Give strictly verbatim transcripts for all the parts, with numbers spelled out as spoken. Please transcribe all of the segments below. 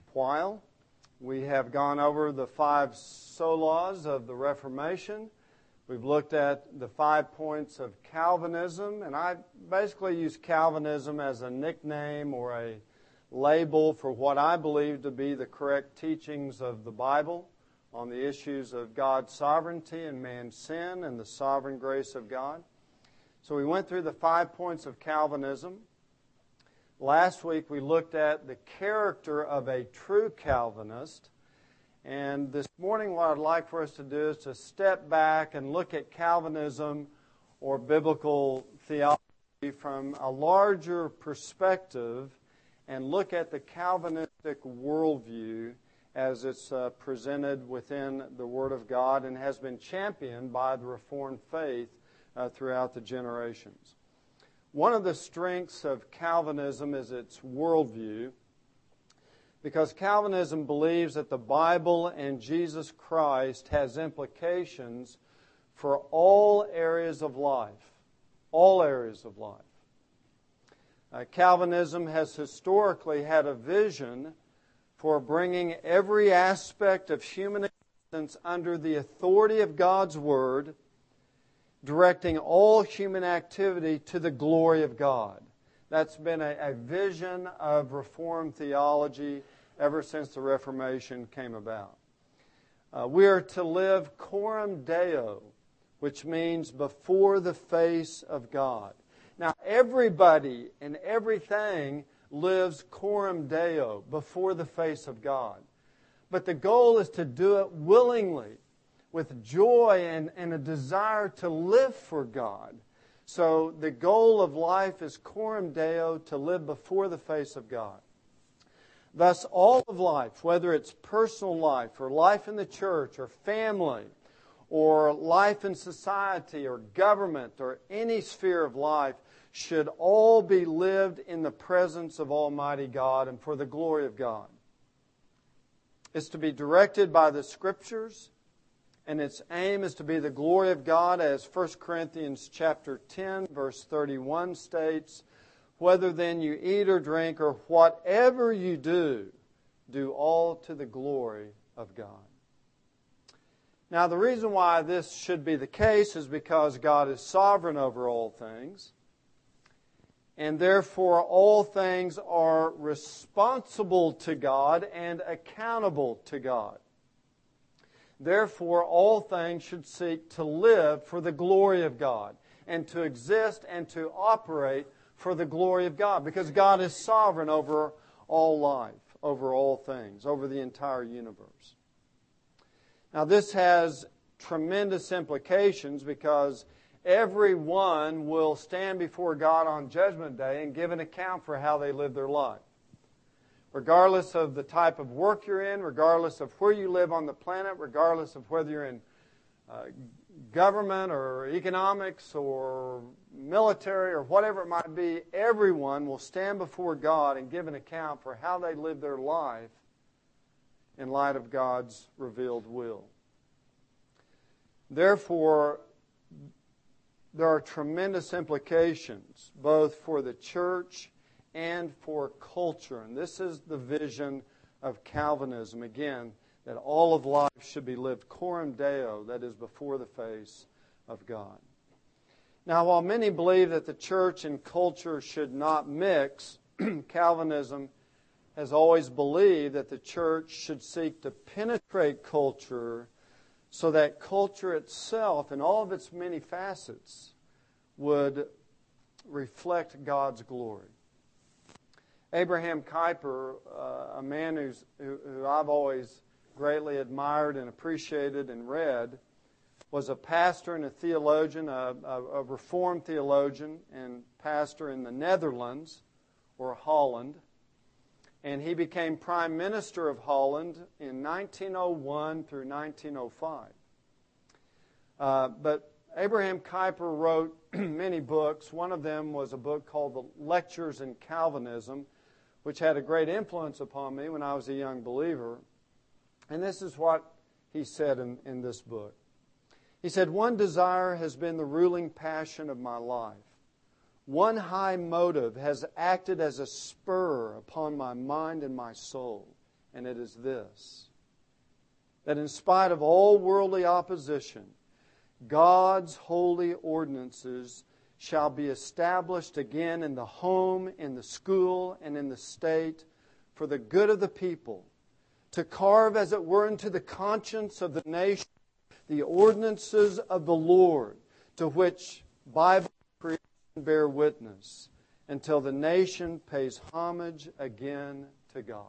while. We have gone over the five solas of the Reformation. We've looked at the five points of Calvinism, and I basically use Calvinism as a nickname or a label for what I believe to be the correct teachings of the Bible on the issues of God's sovereignty and man's sin and the sovereign grace of God. So we went through the five points of Calvinism. Last week we looked at the character of a true Calvinist. And this morning what I'd like for us to do is to step back and look at Calvinism or biblical theology from a larger perspective and look at the Calvinistic worldview as it's uh, presented within the Word of God and has been championed by the Reformed faith uh, throughout the generations. One of the strengths of Calvinism is its worldview, because Calvinism believes that the Bible and Jesus Christ has implications for all areas of life. All areas of life. Uh, Calvinism has historically had a vision for bringing every aspect of human existence under the authority of God's Word, directing all human activity to the glory of God. That's been a, a vision of Reformed theology ever since the Reformation came about. Uh, we are to live coram Deo, which means before the face of God. Now, everybody and everything lives coram Deo, before the face of God. But the goal is to do it willingly, with joy and, and a desire to live for God. So the goal of life is coram Deo, to live before the face of God. Thus, all of life, whether it's personal life or life in the church or family or life in society or government or any sphere of life, should all be lived in the presence of Almighty God and for the glory of God. It's to be directed by the Scriptures, and its aim is to be the glory of God, as First Corinthians chapter ten, verse thirty-one states, "Whether then you eat or drink or whatever you do, do all to the glory of God." Now, the reason why this should be the case is because God is sovereign over all things, and therefore all things are responsible to God and accountable to God. Therefore, all things should seek to live for the glory of God and to exist and to operate for the glory of God, because God is sovereign over all life, over all things, over the entire universe. Now, this has tremendous implications, because everyone will stand before God on Judgment Day and give an account for how they live their life. Regardless of the type of work you're in, regardless of where you live on the planet, regardless of whether you're in uh, government or economics or military or whatever it might be, everyone will stand before God and give an account for how they live their life in light of God's revealed will. Therefore, there are tremendous implications both for the church and for culture. And this is the vision of Calvinism, again, that all of life should be lived coram Deo, that is, before the face of God. Now, while many believe that the church and culture should not mix, Calvinism has always believed that the church should seek to penetrate culture so that culture itself, in all of its many facets, would reflect God's glory. Abraham Kuyper, uh, a man who's, who, who I've always greatly admired and appreciated and read, was a pastor and a theologian, a, a, a Reformed theologian and pastor in the Netherlands, or Holland. And he became Prime Minister of Holland in nineteen oh one through nineteen oh five. Uh, but Abraham Kuyper wrote many books. One of them was a book called The Lectures in Calvinism, which had a great influence upon me when I was a young believer. And this is what he said in, in this book. He said, "One desire has been the ruling passion of my life. One high motive has acted as a spur upon my mind and my soul. and it is this: that in spite of all worldly opposition, God's holy ordinances shall be established again in the home, in the school, and in the state for the good of the people, to carve, as it were, into the conscience of the nation the ordinances of the Lord, to which Bible and creation bear witness, until the nation pays homage again to God.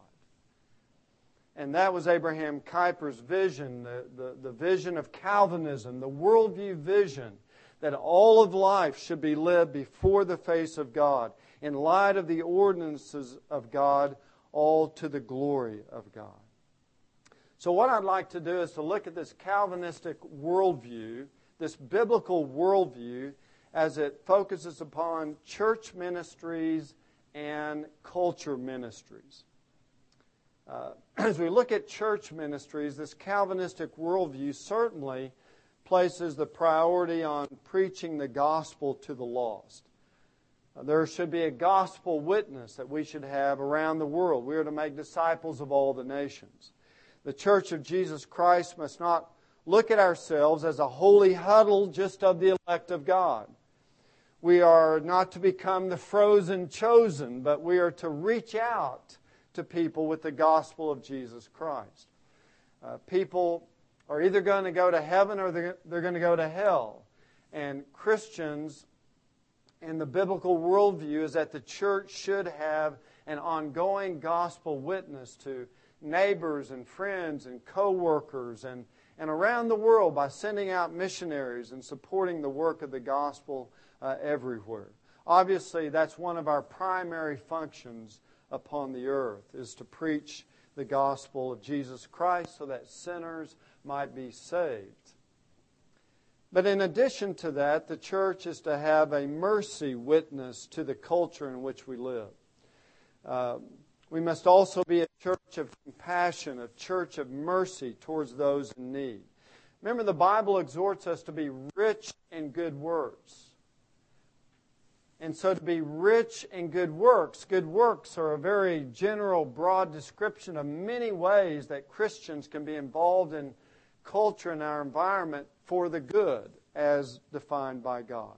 And that was Abraham Kuyper's vision, the, the, the vision of Calvinism, the worldview vision that all of life should be lived before the face of God, in light of the ordinances of God, all to the glory of God. So what I'd like to do is to look at this Calvinistic worldview, this biblical worldview, as it focuses upon church ministries and culture ministries. Uh, as we look at church ministries, this Calvinistic worldview certainly places the priority on preaching the gospel to the lost. Uh, there should be a gospel witness that we should have around the world. We are to make disciples of all the nations. The Church of Jesus Christ must not look at ourselves as a holy huddle just of the elect of God. We are not to become the frozen chosen, but we are to reach out to people with the gospel of Jesus Christ. Uh, people are either going to go to heaven or they're, they're going to go to hell. And Christians in the biblical worldview is that the church should have an ongoing gospel witness to neighbors and friends and co-workers and, and around the world by sending out missionaries and supporting the work of the gospel uh, everywhere. Obviously, that's one of our primary functions upon the earth, is to preach the gospel of Jesus Christ so that sinners might be saved. But in addition to that, the church is to have a mercy witness to the culture in which we live. Uh, we must also be a church of compassion, a church of mercy towards those in need. Remember, the Bible exhorts us to be rich in good works. And so to be rich in good works, good works are a very general, broad description of many ways that Christians can be involved in culture and our environment for the good, as defined by God.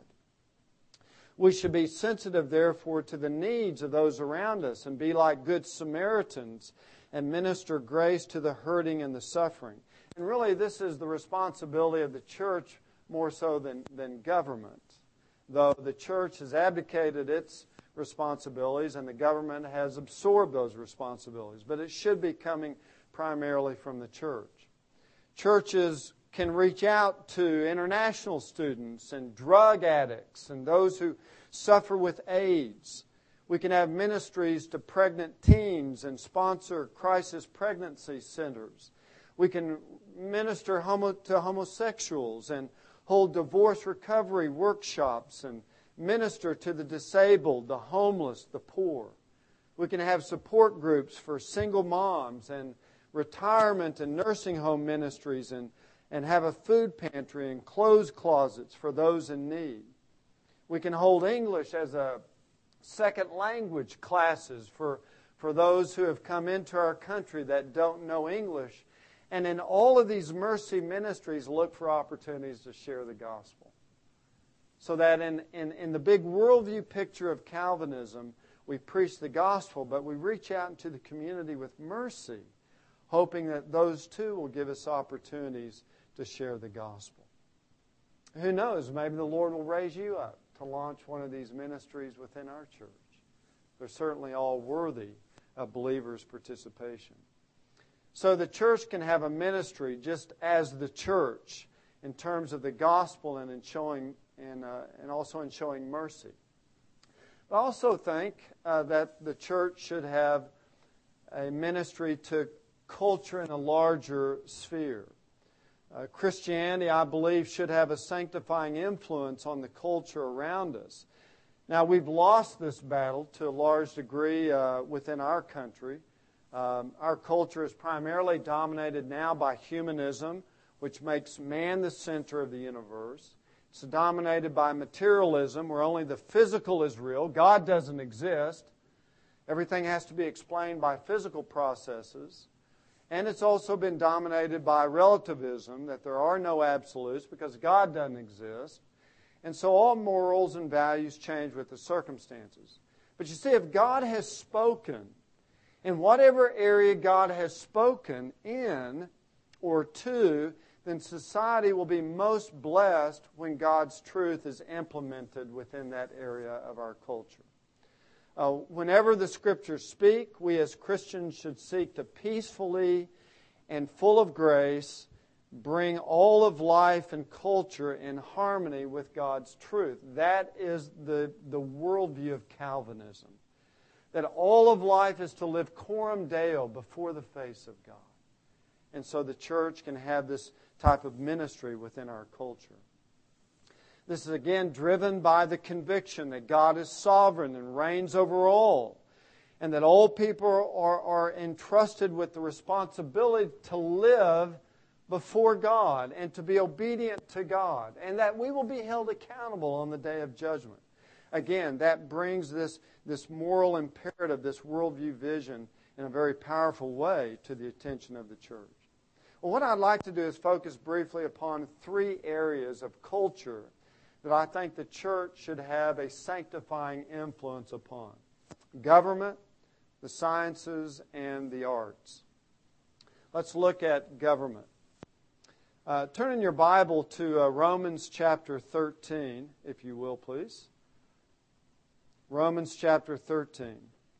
We should be sensitive, therefore, to the needs of those around us and be like good Samaritans and minister grace to the hurting and the suffering. And really, this is the responsibility of the church more so than, than government. Though the church has abdicated its responsibilities and the government has absorbed those responsibilities. But it should be coming primarily from the church. Churches can reach out to international students and drug addicts and those who suffer with AIDS. We can have ministries to pregnant teens and sponsor crisis pregnancy centers. We can minister homo- to homosexuals and hold divorce recovery workshops and minister to the disabled, the homeless, the poor. We can have support groups for single moms and retirement and nursing home ministries and, and have a food pantry and clothes closets for those in need. We can hold English as a second language classes for, for those who have come into our country that don't know English. And in all of these mercy ministries, look for opportunities to share the gospel. So that in, in, in the big worldview picture of Calvinism, we preach the gospel, but we reach out into the community with mercy, hoping that those too will give us opportunities to share the gospel. Who knows, maybe the Lord will raise you up to launch one of these ministries within our church. They're certainly all worthy of believers' participation. So the church can have a ministry just as the church in terms of the gospel and in showing and uh, and also in showing mercy. I also think uh, that the church should have a ministry to culture in a larger sphere. Uh, Christianity, I believe, should have a sanctifying influence on the culture around us. Now, we've lost this battle to a large degree uh, within our country. Um, our culture is primarily dominated now by humanism, which makes man the center of the universe. It's dominated by materialism, where only the physical is real. God doesn't exist. Everything has to be explained by physical processes. And it's also been dominated by relativism, that there are no absolutes because God doesn't exist. And so all morals and values change with the circumstances. But you see, if God has spoken, in whatever area God has spoken in or to, then society will be most blessed when God's truth is implemented within that area of our culture. Uh, whenever the Scriptures speak, we as Christians should seek to peacefully and full of grace bring all of life and culture in harmony with God's truth. That is the, the worldview of Calvinism. That all of life is to live coram Deo, before the face of God. And so the church can have this type of ministry within our culture. This is again driven by the conviction that God is sovereign and reigns over all, and that all people are, are entrusted with the responsibility to live before God and to be obedient to God, and that we will be held accountable on the day of judgment. Again, that brings this, this moral imperative, this worldview vision in a very powerful way to the attention of the church. Well, what I'd like to do is focus briefly upon three areas of culture that I think the church should have a sanctifying influence upon: government, the sciences, and the arts. Let's look at government. Uh, turn in your Bible to uh, Romans chapter thirteen, if you will, please. Romans chapter thirteen.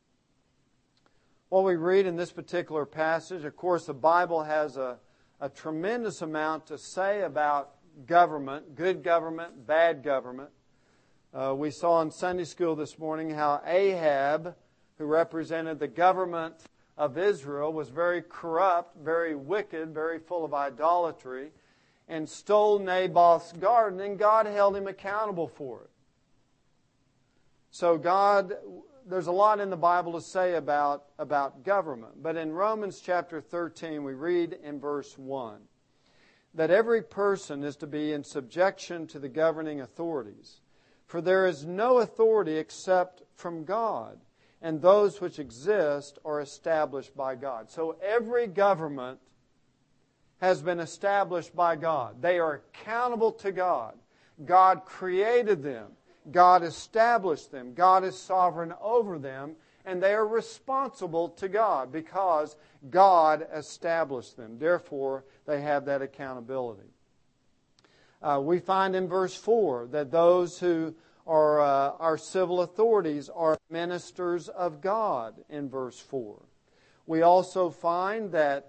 What we read in this particular passage, of course, the Bible has a, a tremendous amount to say about government, good government, bad government. Uh, we saw in Sunday school this morning how Ahab, who represented the government of Israel, was very corrupt, very wicked, very full of idolatry, and stole Naboth's garden, and God held him accountable for it. So God, there's a lot in the Bible to say about, about government. But in Romans chapter thirteen, we read in verse one, that every person is to be in subjection to the governing authorities. For there is no authority except from God, and those which exist are established by God. So every government has been established by God. They are accountable to God. God created them. God established them. God is sovereign over them. And they are responsible to God because God established them. Therefore, they have that accountability. Uh, we find in verse four that those who are uh, our civil authorities are ministers of God in verse four. We also find that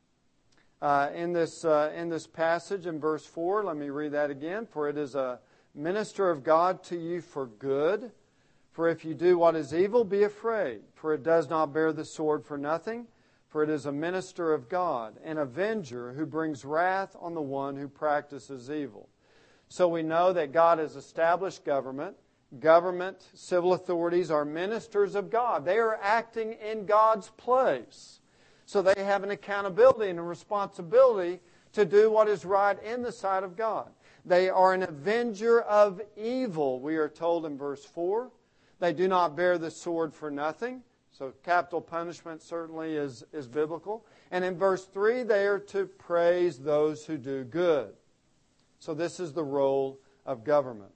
uh, in this uh, in this passage in verse four, let me read that again. For it is a minister of God to you for good. For if you do what is evil, be afraid. For it does not bear the sword for nothing. For it is a minister of God, an avenger who brings wrath on the one who practices evil. So we know that God has established government. Government, civil authorities are ministers of God. They are acting in God's place. So they have an accountability and a responsibility to do what is right in the sight of God. They are an avenger of evil, we are told in verse four. They do not bear the sword for nothing. So capital punishment certainly is, is biblical. And in verse three, they are to praise those who do good. So this is the role of government.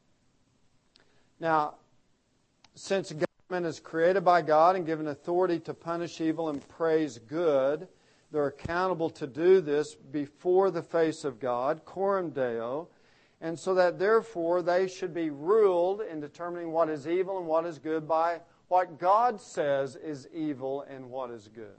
Now, since government is created by God and given authority to punish evil and praise good, they're accountable to do this before the face of God, coram Deo, and so that therefore they should be ruled in determining what is evil and what is good by what God says is evil and what is good.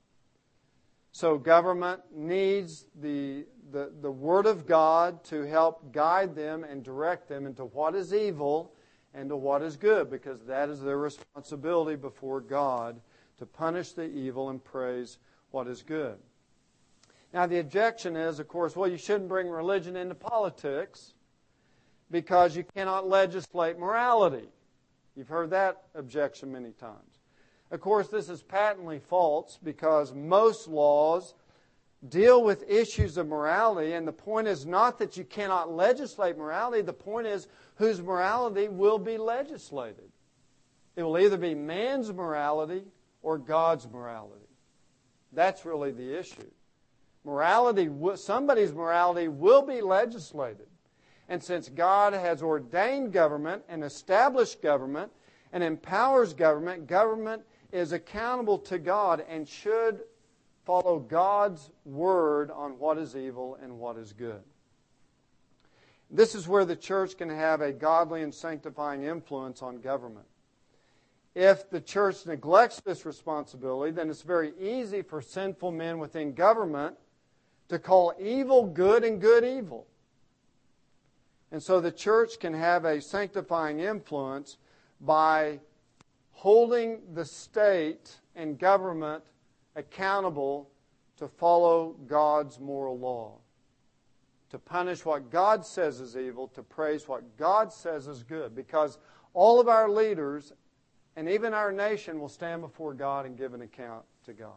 So government needs the, the, the Word of God to help guide them and direct them into what is evil and to what is good, because that is their responsibility before God, to punish the evil and praise what is good. Now the objection is, of course, well, you shouldn't bring religion into politics because you cannot legislate morality. You've heard that objection many times. Of course, this is patently false because most laws deal with issues of morality, and the point is not that you cannot legislate morality. The point is whose morality will be legislated. It will either be man's morality or God's morality. That's really the issue. Morality, somebody's morality will be legislated. And since God has ordained government and established government and empowers government, government is accountable to God and should follow God's word on what is evil and what is good. This is where the church can have a godly and sanctifying influence on government. If the church neglects this responsibility, then it's very easy for sinful men within government to call evil good and good evil. And so the church can have a sanctifying influence by holding the state and government accountable to follow God's moral law, to punish what God says is evil, to praise what God says is good. Because all of our leaders and even our nation will stand before God and give an account to God.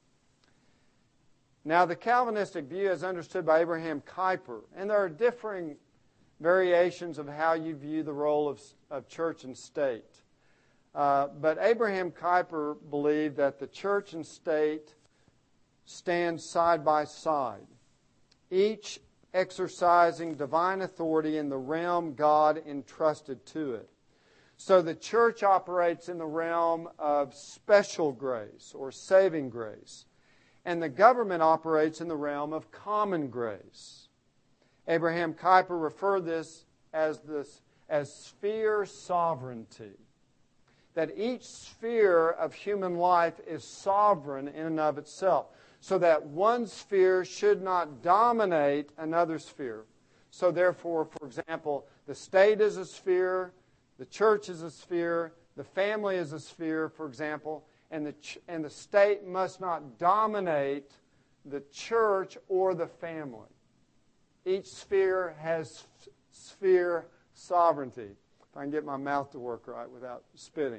Now, the Calvinistic view is understood by Abraham Kuyper, and there are differing variations of how you view the role of, of church and state. Uh, but Abraham Kuyper believed that the church and state stand side by side, each exercising divine authority in the realm God entrusted to it. So the church operates in the realm of special grace or saving grace, and the government operates in the realm of common grace. Abraham Kuyper referred this as this as sphere sovereignty, that each sphere of human life is sovereign in and of itself, so that one sphere should not dominate another sphere. So therefore, for example, the state is a sphere, the church is a sphere, the family is a sphere, for example, and the ch- and the state must not dominate the church or the family. Each sphere has f- sphere sovereignty. If I can get my mouth to work right without spitting.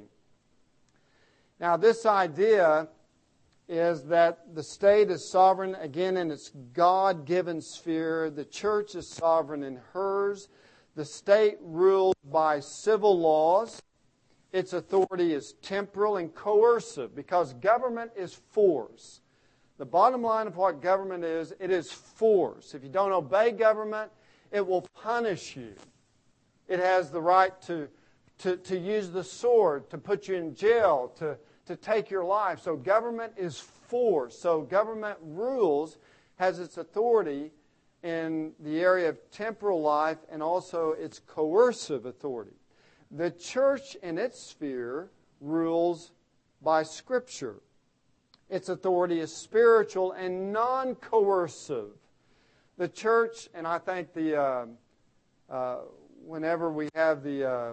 Now, this idea is that the state is sovereign, again, in its God-given sphere. The church is sovereign in hers. The state rules by civil laws. Its authority is temporal and coercive because government is force. The bottom line of what government is, it is force. If you don't obey government, it will punish you. It has the right to, to, to use the sword, to put you in jail, to, to take your life. So government is force. So government rules, has its authority in the area of temporal life and also its coercive authority. The church in its sphere rules by Scripture. Its authority is spiritual and non-coercive. The church, and I think the uh, uh, whenever we have the uh,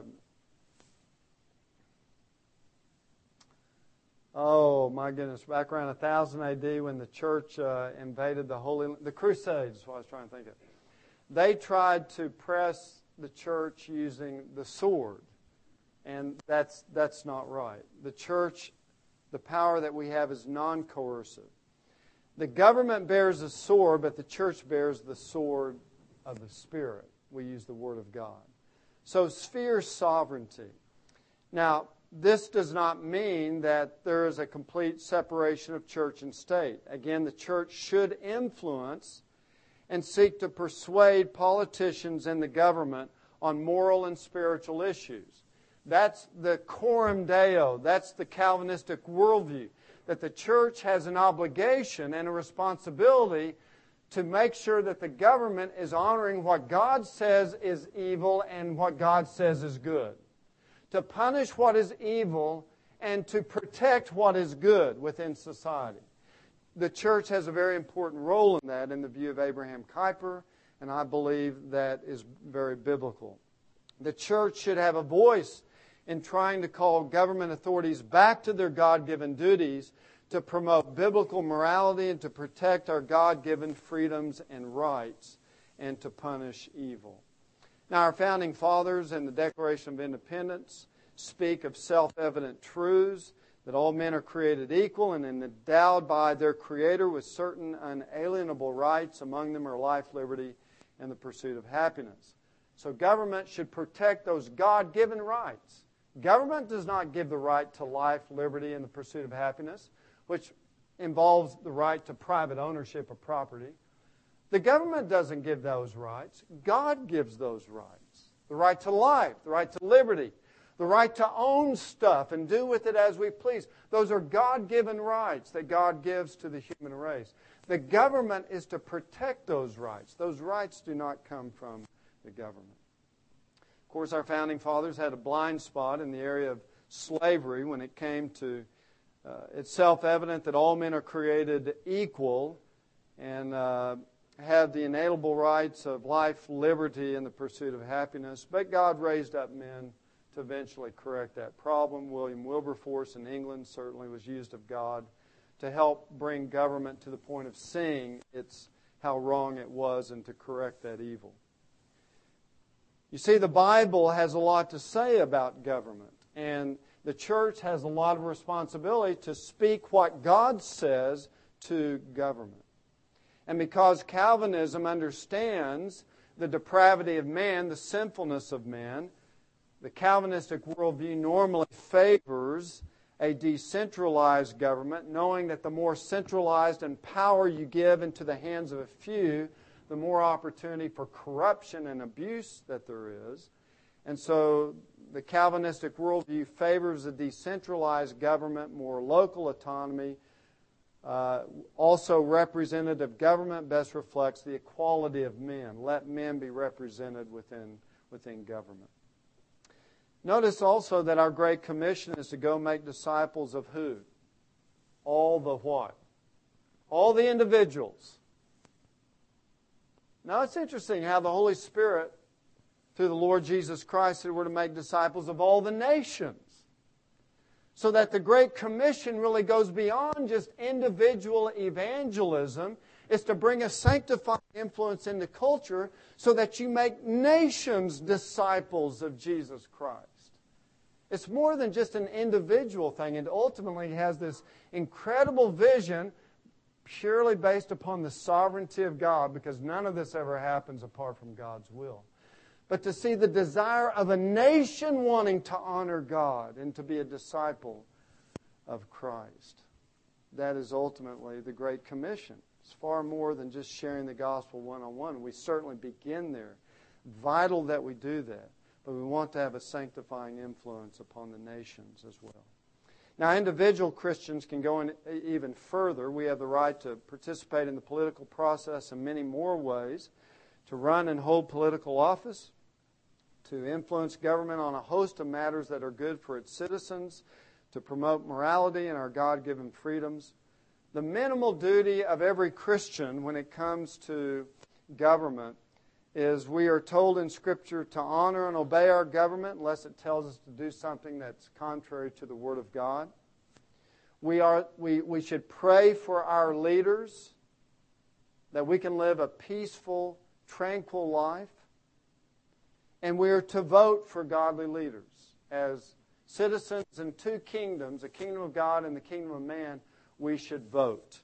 oh my goodness, back around one thousand A D when the church uh, invaded the Holy the Crusades, is what I was trying to think of. They tried to press the church using the sword, and that's that's not right. The church, the power that we have is non-coercive. The government bears a sword, but the church bears the sword of the Spirit. We use the Word of God. So sphere sovereignty. Now, this does not mean that there is a complete separation of church and state. Again, the church should influence and seek to persuade politicians and the government on moral and spiritual issues. That's the coram deo. That's the Calvinistic worldview. That the church has an obligation and a responsibility to make sure that the government is honoring what God says is evil and what God says is good. To punish what is evil and to protect what is good within society. The church has a very important role in that in the view of Abraham Kuyper, and I believe that is very biblical. The church should have a voice in trying to call government authorities back to their God-given duties to promote biblical morality and to protect our God-given freedoms and rights and to punish evil. Now, our founding fathers in the Declaration of Independence speak of self-evident truths, that all men are created equal and endowed by their Creator with certain unalienable rights. Among them are life, liberty, and the pursuit of happiness. So government should protect those God-given rights. Government does not give the right to life, liberty, and the pursuit of happiness, which involves the right to private ownership of property. The government doesn't give those rights. God gives those rights. The right to life, the right to liberty, the right to own stuff and do with it as we please. Those are God-given rights that God gives to the human race. The government is to protect those rights. Those rights do not come from the government. Of course, our founding fathers had a blind spot in the area of slavery when it came to uh, it's self-evident that all men are created equal and uh, have the inalienable rights of life, liberty, and the pursuit of happiness. But God raised up men to eventually correct that problem. William Wilberforce in England certainly was used of God to help bring government to the point of seeing its how wrong it was and to correct that evil. You see, the Bible has a lot to say about government, and the church has a lot of responsibility to speak what God says to government. And because Calvinism understands the depravity of man, the sinfulness of man, the Calvinistic worldview normally favors a decentralized government, knowing that the more centralized and power you give into the hands of a few, the more opportunity for corruption and abuse that there is. And so the Calvinistic worldview favors a decentralized government, more local autonomy. Uh, also, representative government best reflects the equality of men. Let men be represented within, within government. Notice also that our Great Commission is to go make disciples of who? All the what? All the individuals. Now it's interesting how the Holy Spirit, through the Lord Jesus Christ, said we're to make disciples of all the nations. So that the Great Commission really goes beyond just individual evangelism. It's to bring a sanctifying influence into culture so that you make nations disciples of Jesus Christ. It's more than just an individual thing. It ultimately has this incredible vision purely based upon the sovereignty of God, because none of this ever happens apart from God's will. But to see the desire of a nation wanting to honor God and to be a disciple of Christ. That is ultimately the Great Commission. It's far more than just sharing the gospel one-on-one. We certainly begin there. Vital that we do that. But we want to have a sanctifying influence upon the nations as well. Now, individual Christians can go in even further. We have the right to participate in the political process in many more ways, to run and hold political office, to influence government on a host of matters that are good for its citizens, to promote morality and our God-given freedoms. The minimal duty of every Christian when it comes to government is we are told in Scripture to honor and obey our government unless it tells us to do something that's contrary to the Word of God. We are we, we should pray for our leaders that we can live a peaceful, tranquil life. And we are to vote for godly leaders. As citizens in two kingdoms, the kingdom of God and the kingdom of man, we should vote.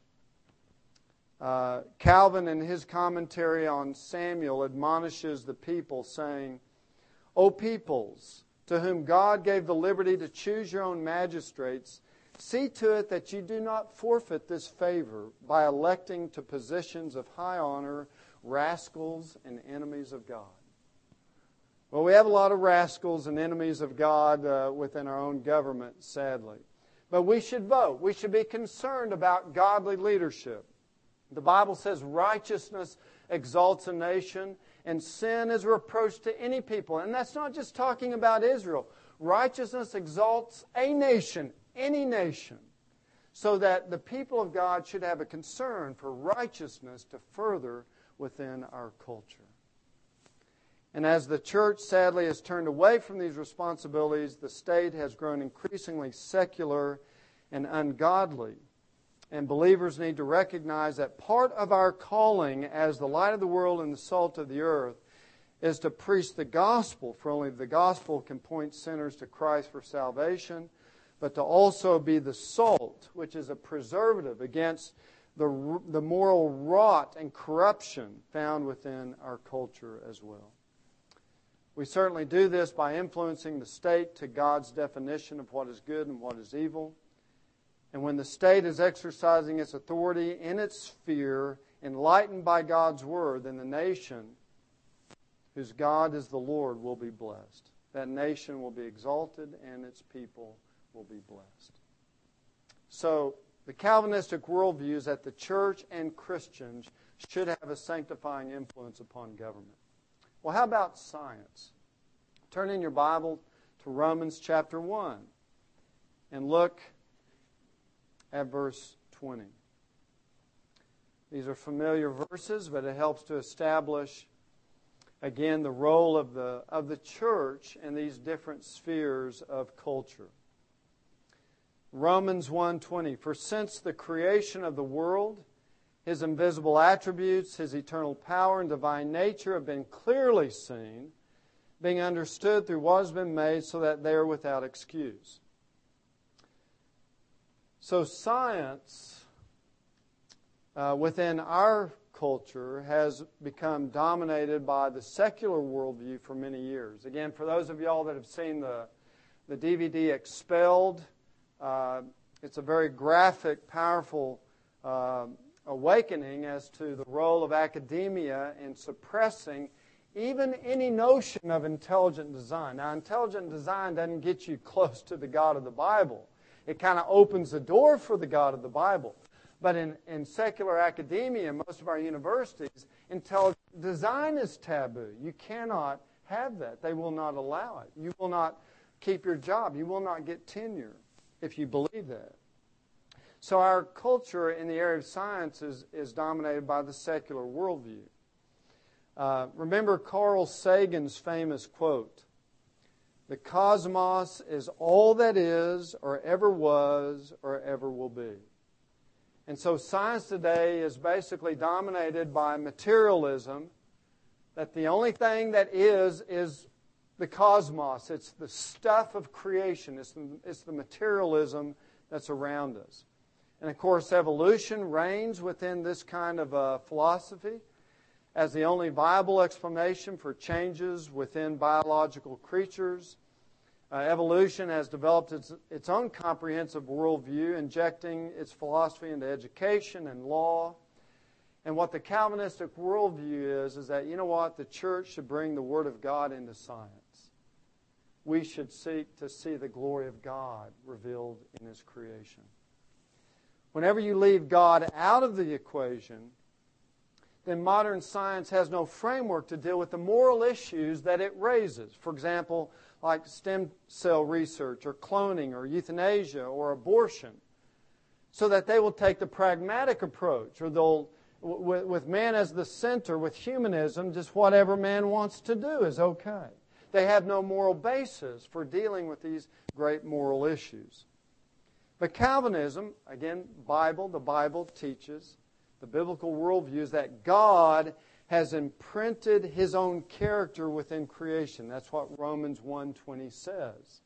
Uh, Calvin, in his commentary on Samuel, admonishes the people, saying, O peoples, to whom God gave the liberty to choose your own magistrates, see to it that you do not forfeit this favor by electing to positions of high honor rascals and enemies of God. Well, we have a lot of rascals and enemies of God uh, within our own government, sadly. But we should vote. We should be concerned about godly leadership. The Bible says righteousness exalts a nation, and sin is a reproach to any people. And that's not just talking about Israel. Righteousness exalts a nation, any nation, so that the people of God should have a concern for righteousness to further within our culture. And as the church sadly has turned away from these responsibilities, the state has grown increasingly secular and ungodly. And believers need to recognize that part of our calling as the light of the world and the salt of the earth is to preach the gospel, for only the gospel can point sinners to Christ for salvation, but to also be the salt, which is a preservative against the, the moral rot and corruption found within our culture as well. We certainly do this by influencing the state to God's definition of what is good and what is evil. And when the state is exercising its authority in its sphere, enlightened by God's Word, then the nation whose God is the Lord will be blessed. That nation will be exalted and its people will be blessed. So, the Calvinistic worldview is that the church and Christians should have a sanctifying influence upon government. Well, how about science? Turn in your Bible to Romans chapter one and look at verse twenty. These are familiar verses, but it helps to establish, again, the role of the, of the church in these different spheres of culture. Romans one twenty, for since the creation of the world, His invisible attributes, His eternal power and divine nature have been clearly seen, being understood through what has been made, so that they are without excuse. So science uh, within our culture has become dominated by the secular worldview for many years. Again, for those of y'all that have seen the, the D V D Expelled, uh, it's a very graphic, powerful uh, awakening as to the role of academia in suppressing even any notion of intelligent design. Now, intelligent design doesn't get you close to the God of the Bible. It kind of opens the door for the God of the Bible. But in, in secular academia, most of our universities, intelligent design is taboo. You cannot have that. They will not allow it. You will not keep your job. You will not get tenure if you believe that. So our culture in the area of science is, is dominated by the secular worldview. Uh, remember Carl Sagan's famous quote, "The cosmos is all that is, or ever was, or ever will be." And so science today is basically dominated by materialism, that the only thing that is, is the cosmos. It's the stuff of creation. It's the, it's the materialism that's around us. And of course, evolution reigns within this kind of uh, philosophy as the only viable explanation for changes within biological creatures. Uh, evolution has developed its, its own comprehensive worldview, injecting its philosophy into education and law. And what the Calvinistic worldview is, is that, you know what, the church should bring the Word of God into science. We should seek to see the glory of God revealed in His creation. Whenever you leave God out of the equation, then modern science has no framework to deal with the moral issues that it raises. For example, like stem cell research or cloning or euthanasia or abortion, so that they will take the pragmatic approach, or they'll, with, with man as the center, with humanism, just whatever man wants to do is okay. They have no moral basis for dealing with these great moral issues. But Calvinism, again, Bible, the Bible teaches, the biblical worldview is that God has imprinted His own character within creation. That's what Romans one twenty says.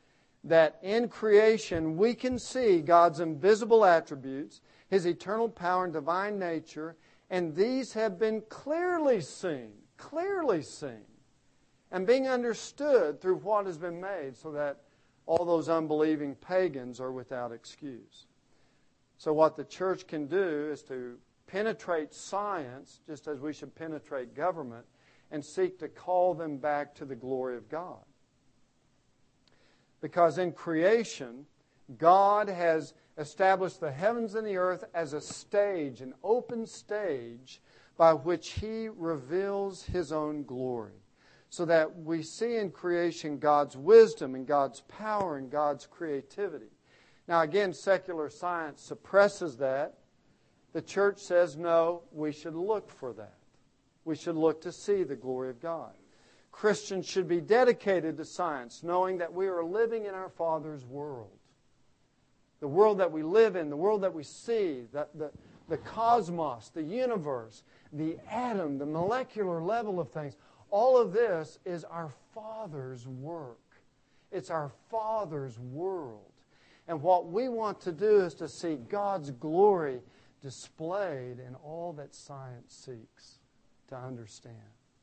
That in creation we can see God's invisible attributes, His eternal power and divine nature, and these have been clearly seen, clearly seen, and being understood through what has been made, so that all those unbelieving pagans are without excuse. So what the church can do is to penetrate science, just as we should penetrate government, and seek to call them back to the glory of God. Because in creation, God has established the heavens and the earth as a stage, an open stage, by which He reveals His own glory. So that we see in creation God's wisdom and God's power and God's creativity. Now again, secular science suppresses that. The church says, no, we should look for that. We should look to see the glory of God. Christians should be dedicated to science, knowing that we are living in our Father's world. The world that we live in, the world that we see, the, the, the cosmos, the universe, the atom, the molecular level of things. All of this is our Father's work. It's our Father's world. And what we want to do is to see God's glory displayed in all that science seeks to understand.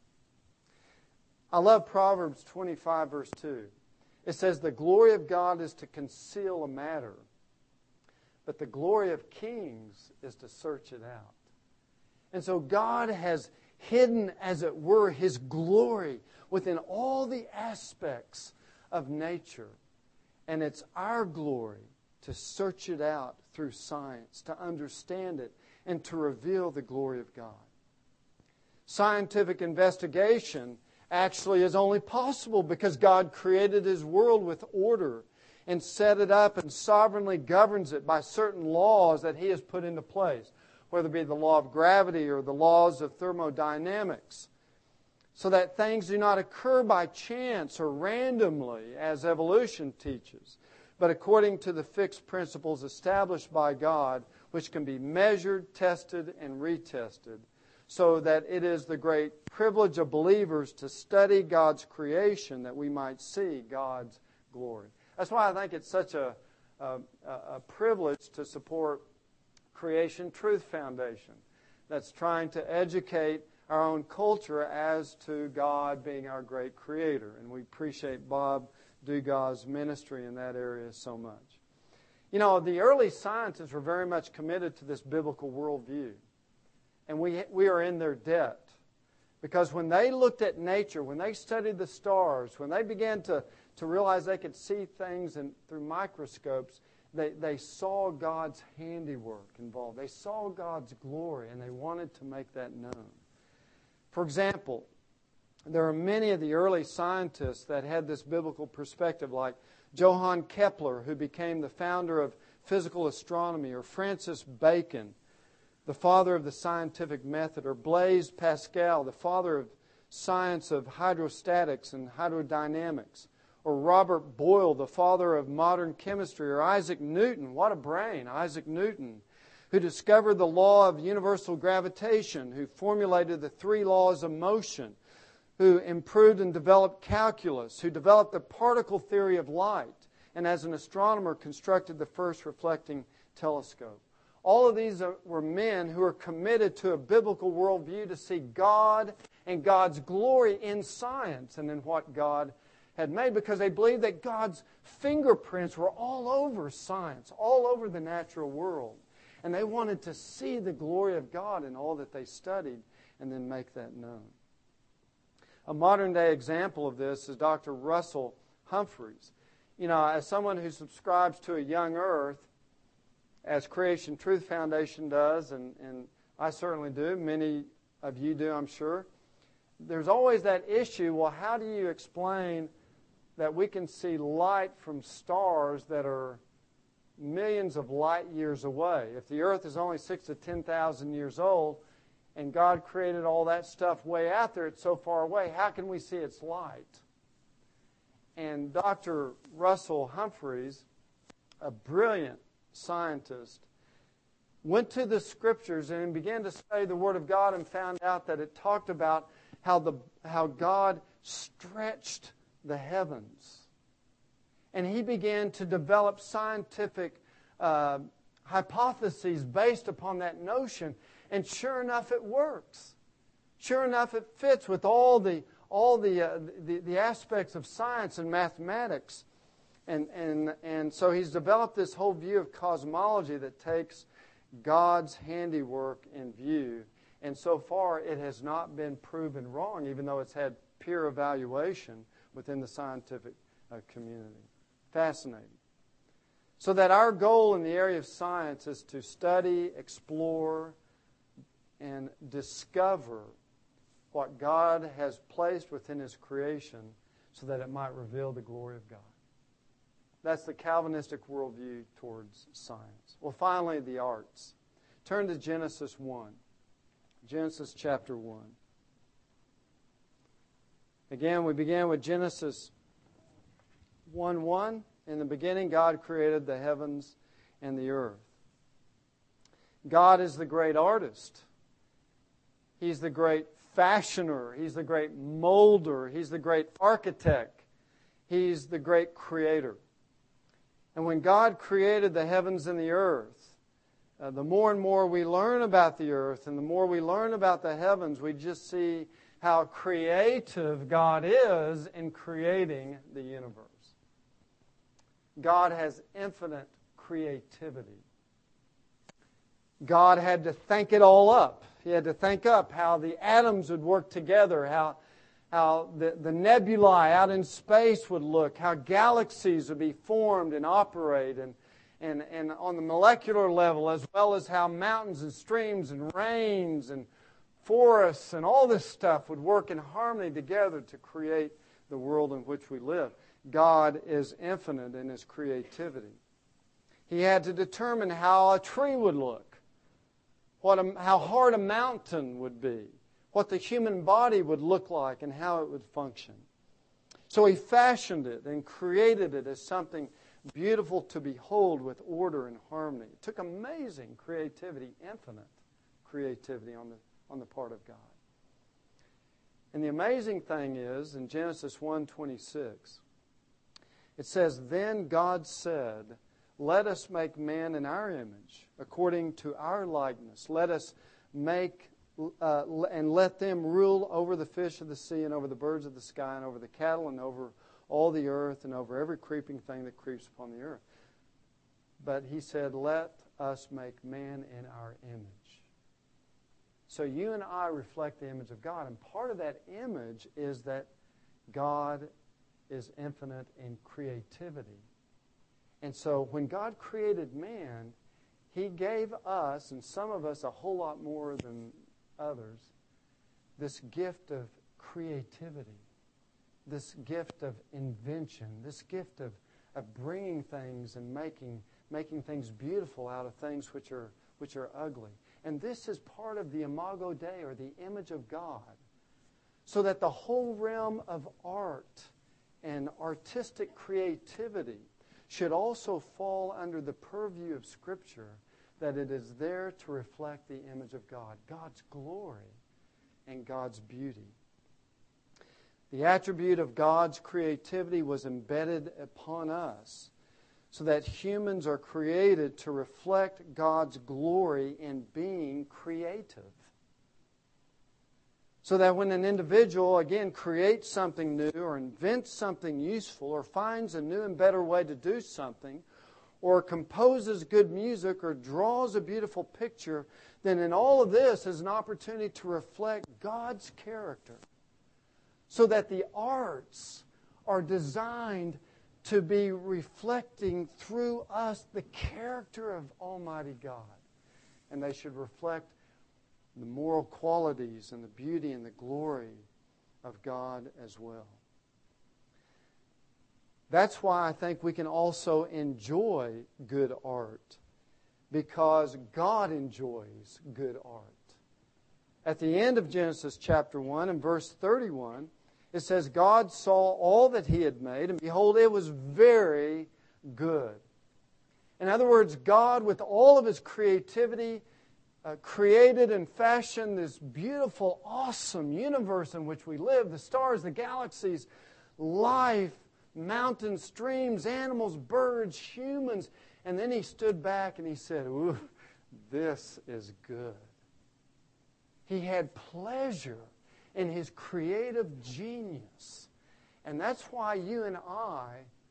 I love Proverbs twenty-five, verse two. It says, "The glory of God is to conceal a matter, but the glory of kings is to search it out. And so God has hidden, as it were, His glory within all the aspects of nature. And it's our glory to search it out through science, to understand it, and to reveal the glory of God. Scientific investigation actually is only possible because God created His world with order and set it up and sovereignly governs it by certain laws that He has put into place, whether it be the law of gravity or the laws of thermodynamics, so that things do not occur by chance or randomly, as evolution teaches, but according to the fixed principles established by God, which can be measured, tested, and retested, so that it is the great privilege of believers to study God's creation that we might see God's glory. That's why I think it's such a, a, a privilege to support Creation Truth Foundation that's trying to educate our own culture as to God being our great creator. And we appreciate Bob Dugas' ministry in that area so much. You know, the early scientists were very much committed to this biblical worldview. And we, we are in their debt. Because when they looked at nature, when they studied the stars, when they began to, to realize they could see things in, through microscopes, they, they saw God's handiwork involved. They saw God's glory, and they wanted to make that known. For example, there are many of the early scientists that had this biblical perspective, like Johann Kepler, who became the founder of physical astronomy, or Francis Bacon, the father of the scientific method, or Blaise Pascal, the father of science of hydrostatics and hydrodynamics, or Robert Boyle, the father of modern chemistry, or Isaac Newton, what a brain, Isaac Newton, who discovered the law of universal gravitation, who formulated the three laws of motion, who improved and developed calculus, who developed the particle theory of light, and as an astronomer constructed the first reflecting telescope. All of these are, were men who were committed to a biblical worldview to see God and God's glory in science and in what God had made, because they believed that God's fingerprints were all over science, all over the natural world. And they wanted to see the glory of God in all that they studied and then make that known. A modern-day example of this is Doctor Russell Humphreys. You know, as someone who subscribes to a young earth, as Creation Truth Foundation does, and, and I certainly do, many of you do, I'm sure, there's always that issue, well, how do you explain that we can see light from stars that are millions of light years away? If the earth is only six to ten thousand years old, and God created all that stuff way out there, it's so far away, how can we see its light? And Doctor Russell Humphreys, a brilliant scientist, went to the Scriptures and began to study the Word of God and found out that it talked about how the how God stretched the heavens. And he began to develop scientific uh, hypotheses based upon that notion. And sure enough, it works. Sure enough, it fits with all the all the uh, the, the aspects of science and mathematics. And, and, and so he's developed this whole view of cosmology that takes God's handiwork in view. And so far, it has not been proven wrong, even though it's had peer evaluation within the scientific uh, community. Fascinating. So that our goal in the area of science is to study, explore, and discover what God has placed within His creation so that it might reveal the glory of God. That's the Calvinistic worldview towards science. Well, finally, the arts. Turn to Genesis one. Genesis chapter one. Again, we began with Genesis one one. In the beginning, God created the heavens and the earth. God is the great artist. He's the great fashioner. He's the great molder. He's the great architect. He's the great creator. And when God created the heavens and the earth, uh, the more and more we learn about the earth and the more we learn about the heavens, we just see how creative God is in creating the universe. God has infinite creativity. God had to think it all up. He had to think up how the atoms would work together, how, how the, the nebulae out in space would look, how galaxies would be formed and operate, and, and, and on the molecular level, as well as how mountains and streams and rains and forests and all this stuff would work in harmony together to create the world in which we live. God is infinite in His creativity. He had to determine how a tree would look, what a, how hard a mountain would be, what the human body would look like, and how it would function. So He fashioned it and created it as something beautiful to behold with order and harmony. It took amazing creativity, infinite creativity on the, on the part of God. And the amazing thing is, in Genesis one twenty-six, it says, "Then God said, let us make man in our image, according to our likeness. Let us make, uh, and let them rule over the fish of the sea, and over the birds of the sky, and over the cattle, and over all the earth, and over every creeping thing that creeps upon the earth." But He said, let us make man in our image. So you and I reflect the image of God, and part of that image is that God is infinite in creativity. And so when God created man, He gave us, and some of us a whole lot more than others, this gift of creativity, this gift of invention, this gift of, of bringing things and making, making things beautiful out of things which are, which are ugly. And this is part of the Imago Dei, or the image of God, so that the whole realm of art and artistic creativity should also fall under the purview of Scripture, that it is there to reflect the image of God, God's glory and God's beauty. The attribute of God's creativity was embedded upon us, so that humans are created to reflect God's glory in being creative. So that when an individual, again, creates something new, or invents something useful, or finds a new and better way to do something, or composes good music, or draws a beautiful picture, then in all of this is an opportunity to reflect God's character. So that the arts are designed to be reflecting through us the character of Almighty God. And they should reflect the moral qualities and the beauty and the glory of God as well. That's why I think we can also enjoy good art, because God enjoys good art. At the end of Genesis chapter one and verse thirty-one, it says, God saw all that He had made, and behold, it was very good. In other words, God, with all of His creativity, uh, created and fashioned this beautiful, awesome universe in which we live, the stars, the galaxies, life, mountains, streams, animals, birds, humans. And then He stood back and He said, ooh, this is good. He had pleasure in His creative genius. And that's why you and I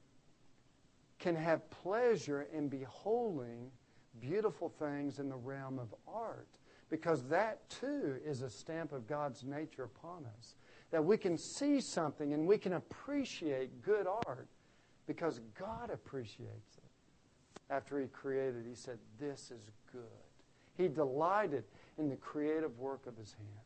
can have pleasure in beholding beautiful things in the realm of art, because that too is a stamp of God's nature upon us. That we can see something and we can appreciate good art because God appreciates it. After He created, He said, this is good. He delighted in the creative work of His hand.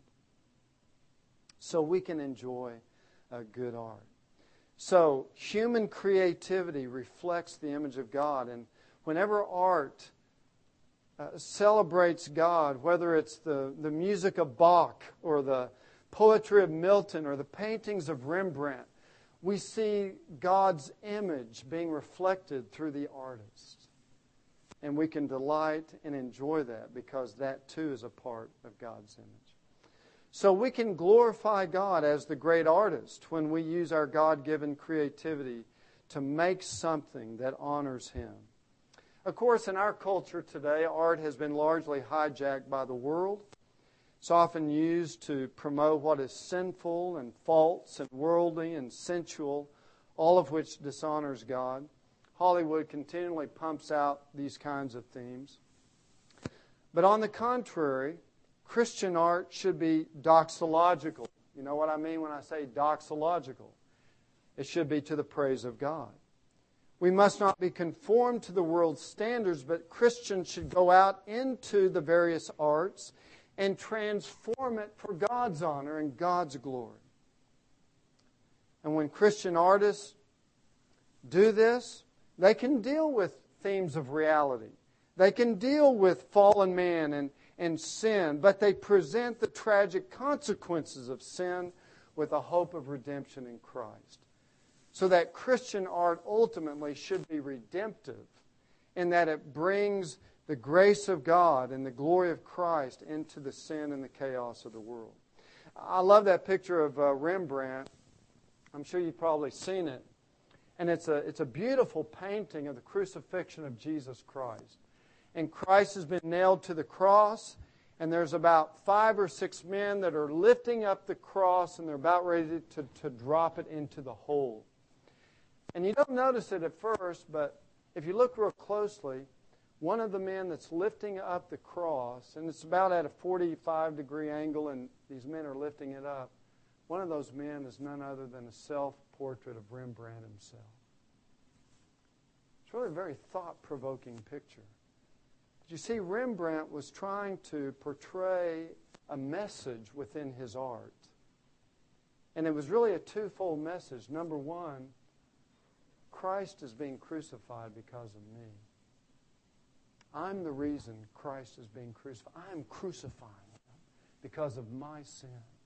So we can enjoy uh, good art. So human creativity reflects the image of God. And whenever art uh, celebrates God, whether it's the, the music of Bach or the poetry of Milton or the paintings of Rembrandt, we see God's image being reflected through the artist. And we can delight and enjoy that because that too is a part of God's image. So we can glorify God as the great artist when we use our God-given creativity to make something that honors Him. Of course, in our culture today, art has been largely hijacked by the world. It's often used to promote what is sinful and false and worldly and sensual, all of which dishonors God. Hollywood continually pumps out these kinds of themes. But on the contrary, Christian art should be doxological. You know what I mean when I say doxological? It should be to the praise of God. We must not be conformed to the world's standards, but Christians should go out into the various arts and transform it for God's honor and God's glory. And when Christian artists do this, they can deal with themes of reality. They can deal with fallen man and, and sin, but they present the tragic consequences of sin with a hope of redemption in Christ. So that Christian art ultimately should be redemptive in that it brings the grace of God and the glory of Christ into the sin and the chaos of the world. I love that picture of uh, Rembrandt. I'm sure you've probably seen it. And it's a, it's a beautiful painting of the crucifixion of Jesus Christ. And Christ has been nailed to the cross, and there's about five or six men that are lifting up the cross, and they're about ready to, to drop it into the hole. And you don't notice it at first, but if you look real closely, one of the men that's lifting up the cross, and it's about at a forty-five degree angle, and these men are lifting it up, one of those men is none other than a self-portrait of Rembrandt himself. It's really a very thought-provoking picture. But you see, Rembrandt was trying to portray a message within his art. And it was really a twofold message. Number one, Christ is being crucified because of me. I'm the reason Christ is being crucified. I'm crucifying him because of my sin.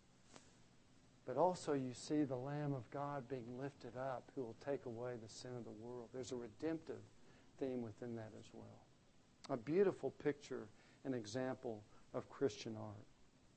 But also you see the Lamb of God being lifted up who will take away the sin of the world. There's a redemptive theme within that as well. A beautiful picture, an example of Christian art.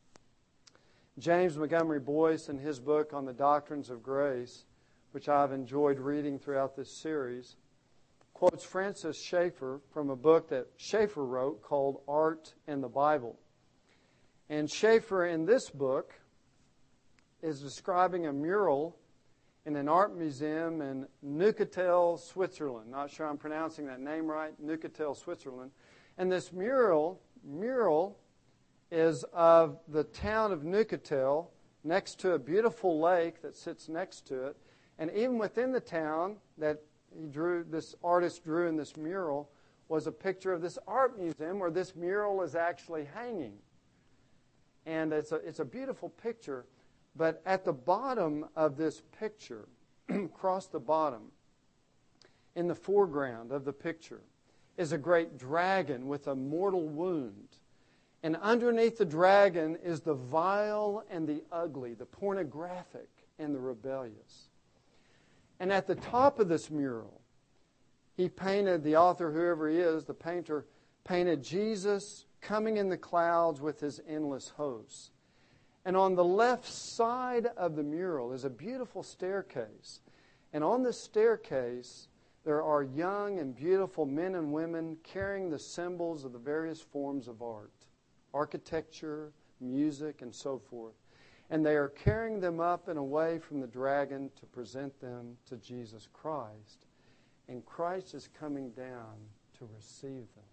James Montgomery Boyce, in his book on the Doctrines of Grace, which I've enjoyed reading throughout this series, quotes Francis Schaeffer from a book that Schaeffer wrote called Art and the Bible. And Schaeffer, in this book, is describing a mural in an art museum in Neuchâtel, Switzerland. Not sure I'm pronouncing that name right, Neuchâtel, Switzerland. And this mural, mural is of the town of Neuchâtel next to a beautiful lake that sits next to it. And even within the town that he drew, this artist drew in this mural, was a picture of this art museum where this mural is actually hanging. And it's a, it's a beautiful picture. But at the bottom of this picture, across the bottom, in the foreground of the picture, is a great dragon with a mortal wound. And underneath the dragon is the vile and the ugly, the pornographic and the rebellious. And at the top of this mural, he painted, the author, whoever he is, the painter, painted Jesus coming in the clouds with his endless hosts. And on the left side of the mural is a beautiful staircase. And on the staircase, there are young and beautiful men and women carrying the symbols of the various forms of art, architecture, music, and so forth. And they are carrying them up and away from the dragon to present them to Jesus Christ. And Christ is coming down to receive them.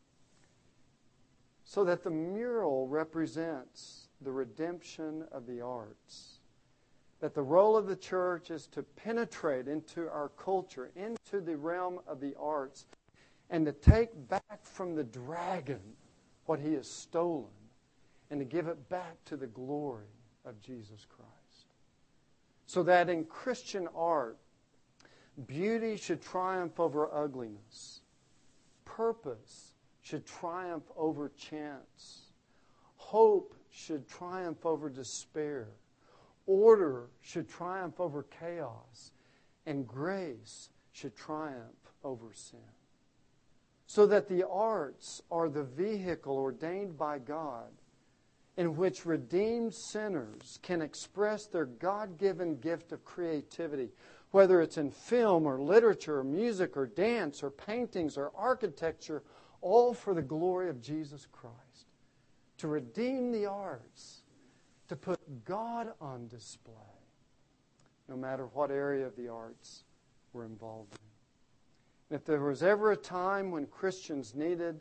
So that the mural represents the redemption of the arts. That the role of the church is to penetrate into our culture, into the realm of the arts, and to take back from the dragon what he has stolen, and to give it back to the glory of Jesus Christ. So that in Christian art, beauty should triumph over ugliness. Purpose should triumph over chance. Hope should triumph over despair. Order should triumph over chaos. And grace should triumph over sin. So that the arts are the vehicle ordained by God in which redeemed sinners can express their God-given gift of creativity, whether it's in film or literature or music or dance or paintings or architecture, all for the glory of Jesus Christ. To redeem the arts, to put God on display, no matter what area of the arts we're involved in. And if there was ever a time when Christians needed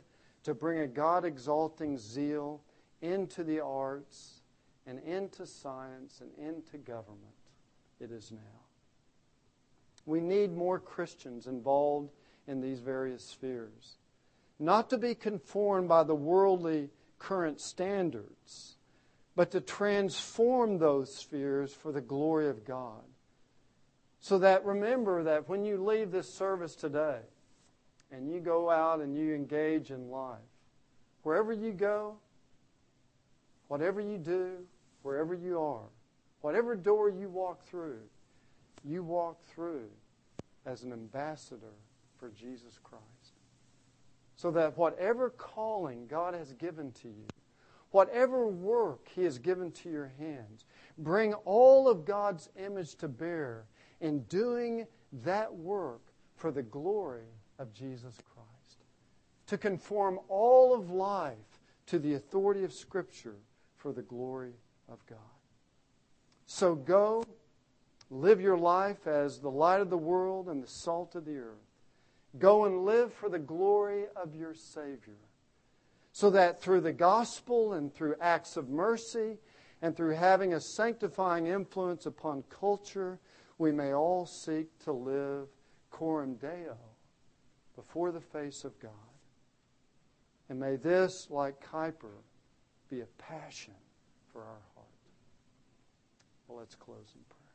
to bring a God-exalting zeal into the arts and into science and into government. It is now. We need more Christians involved in these various spheres. Not to be conformed by the worldly current standards, but to transform those spheres for the glory of God. So that, remember that when you leave this service today and you go out and you engage in life, wherever you go, whatever you do, wherever you are, whatever door you walk through, you walk through as an ambassador for Jesus Christ. So that whatever calling God has given to you, whatever work He has given to your hands, bring all of God's image to bear in doing that work for the glory of Jesus Christ. To conform all of life to the authority of Scripture for the glory of God. So go, live your life as the light of the world and the salt of the earth. Go and live for the glory of your Savior, so that through the gospel and through acts of mercy and through having a sanctifying influence upon culture, we may all seek to live coram Deo before the face of God. And may this, like Kuyper, be a passion for our heart. Well, let's close in prayer.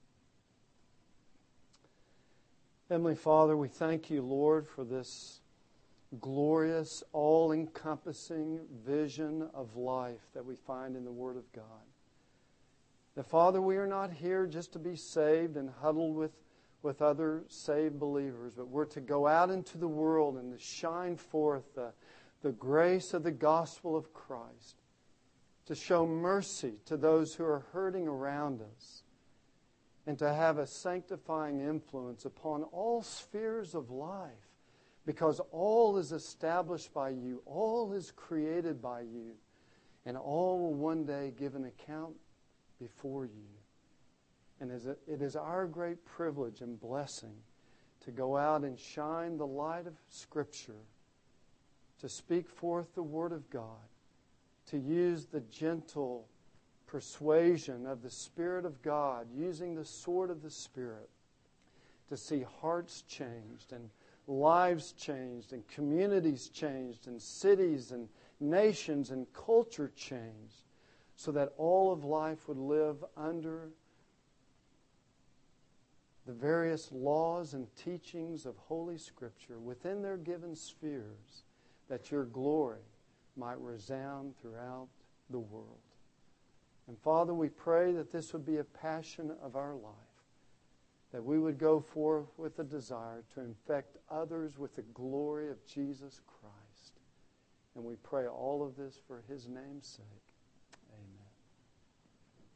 Heavenly Father, we thank you, Lord, for this glorious, all-encompassing vision of life that we find in the Word of God. That, Father, we are not here just to be saved and huddled with, with other saved believers, but we're to go out into the world and to shine forth the, the grace of the gospel of Christ, to show mercy to those who are hurting around us, and to have a sanctifying influence upon all spheres of life, because all is established by you, all is created by you, and all will one day give an account before you. And it is our great privilege and blessing to go out and shine the light of Scripture, to speak forth the Word of God, to use the gentle persuasion of the Spirit of God, using the sword of the Spirit, to see hearts changed and lives changed and communities changed and cities and nations and culture changed, so that all of life would live under the various laws and teachings of Holy Scripture within their given spheres, that your glory might resound throughout the world. And Father, we pray that this would be a passion of our life, that we would go forth with a desire to infect others with the glory of Jesus Christ. And we pray all of this for His name's sake.